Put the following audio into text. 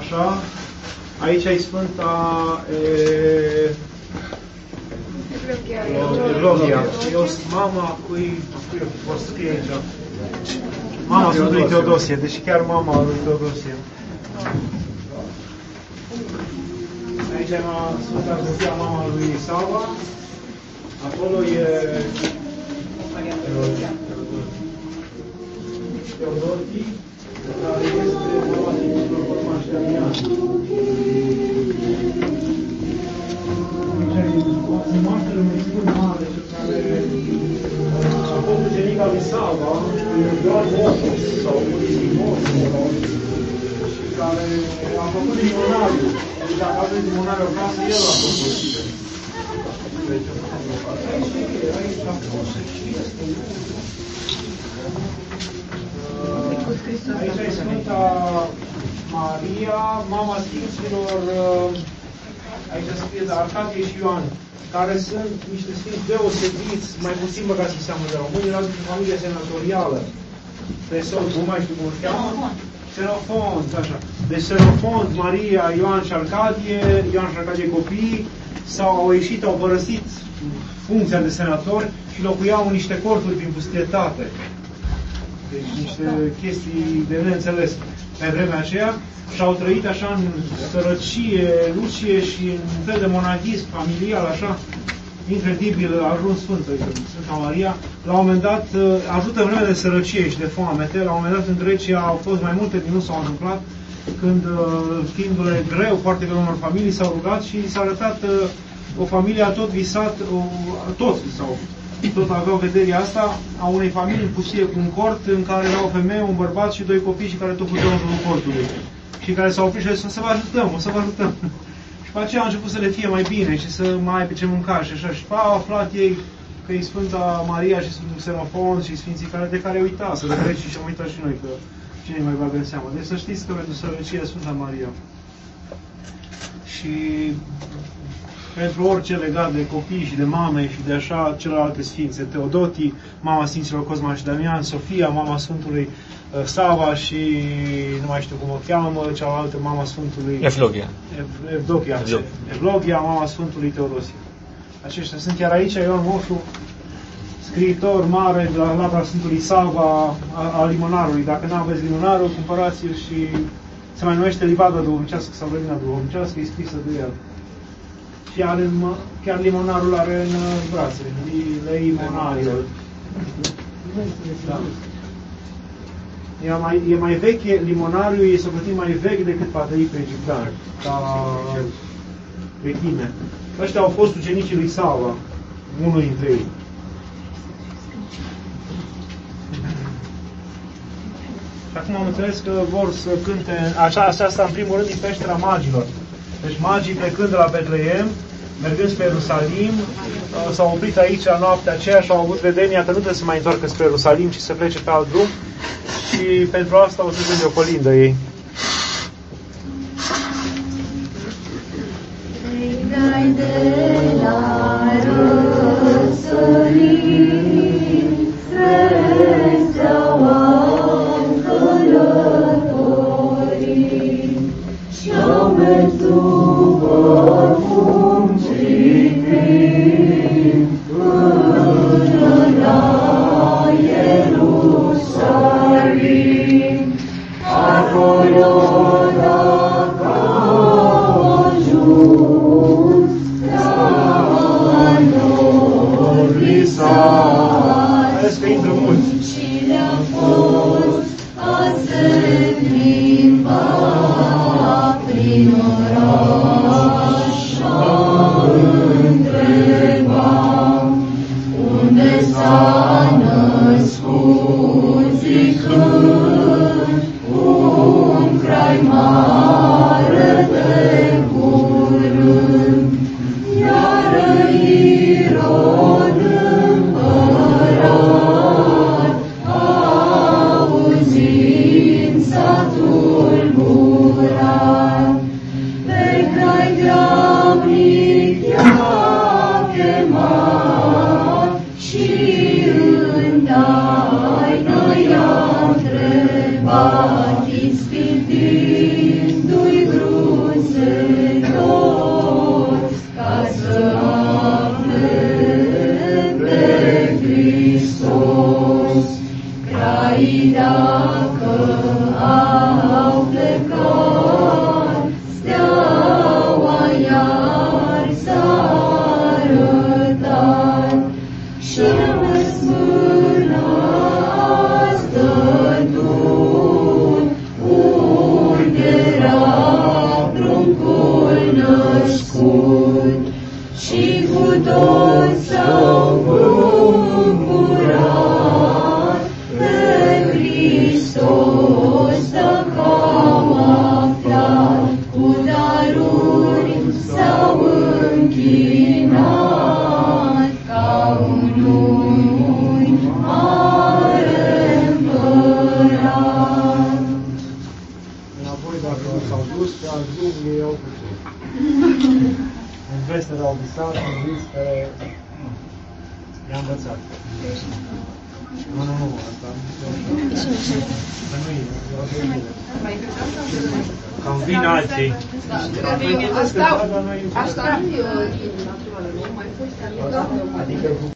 Așa. Aici e Sfânta Evlogia. Eu sunt mama cui vor scrie aici. Mama Sfântului Teodosie, deci chiar mama lui Teodosie. Aici e Sfânta Sofia, mama lui Sava. Acolo e Teodosie, care este mama Sfântului Cosma și Damian. Sunt moaștele unui sfânt mare, care a fost ucenica lui Sava, Ioan Moșus sau Ulistimos, și care a făcut limonariu. Deci dacă aveți limonariu acasă, el a făcut. Aici a fost și este. Aici e Sfânta Maria, mama Sfinților, aici scrie de Arcadie și Ioan, care sunt niște sfinți deosebiți, mai puțin băgați în seamă de români, erau din familie senatorială. Presol, nu mai știu cum îl cheamă? Xenofont, așa. Deci Xenofont, Maria, Ioan și Arcadie, Ioan și Arcadie copii, au ieșit, au părăsit funcția de senatori și locuiau în niște corturi prin pustietate. Deci niște chestii de neînțeles pe vremea aceea și au trăit așa în sărăcie, lucie și în un fel de monahism familial, așa, incredibil, a ajuns Sfânta Maria. La un moment dat, ajută în vremea de sărăcie și de foamete, la un moment dat în Grecia au fost mai multe din nu s-au întâmplat, când, fiindu-le greu, foarte greu unor familii, s-au rugat și s-a arătat o familie a tot visat, toți visau. Tot aveau vederea asta a unei familii pustie cu un cort în care era o femeie, un bărbat și doi copii și care tot puteau în jurul cortului. Și care s-au oprit și au zis, să vă ajutăm, o să vă ajutăm. Și pe aceea a început să le fie mai bine și să mai aibă ce mânca și așa. Și au aflat ei că e Sfânta Maria și Sfântul Xenofont și Sfinții de care uitați, de greci și am uitat și noi, că cine mai bagă în seamă. Deci să știți că pentru sărăcie Sfânta Maria. Și pentru orice legat de copii și de mame și de așa celelalte sfințe, Teodotii, mama Sfinților Cosma și Damian, Sofia, mama Sfântului Sava și nu mai știu cum o cheamă, cealaltă mama Sfântului Evlogia, mama Sfântului Teodosie. Aceștia sunt chiar aici, Ioan Moșu, scriitor mare de la labra Sfântului Sava al limonarului. Dacă nu aveți limonarul, cumpărați-l și se mai numește Livada Duhovnicească sau Grădina Duhovnicească, e scrisă de el. Și are, chiar limonarul are în brațe, limonariul. Da. E mai veche, limonariul e socotit mai vechi decât patăii pe egiptean, ca vechime. Ăștia au fost ucenicii lui Sava, unul dintre ei. Și acum am înțeles că vor să cânte, asta în primul rând din peștera magilor. Deci magii plecând de la Betleem, mergând spre Ierusalim, s-au oprit aici noaptea aceea și au avut vedenia că nu trebuie să mai întoarcă spre Ierusalim, ci să plece pe alt drum. Și pentru asta o să cânte o colindă ei. Dai de la răsărit, spre steaua-n călătorit, și-au mers după cum citim, până la Ierusalim, acolo dacă au ajuns, la lor visat, și le-a fost azi plimba prin oraș, întreba unde s-a născut, zicând un crai mare de curând. Iar Irod împărat, auzind, s-a tulburat, s-au dus pe alt drum, ei au putut. În vestere au visat, în vistere i-a învățat. Nu, asta nu e, cam vin alții. Asta nu e din naturală, nu mai fost. Adică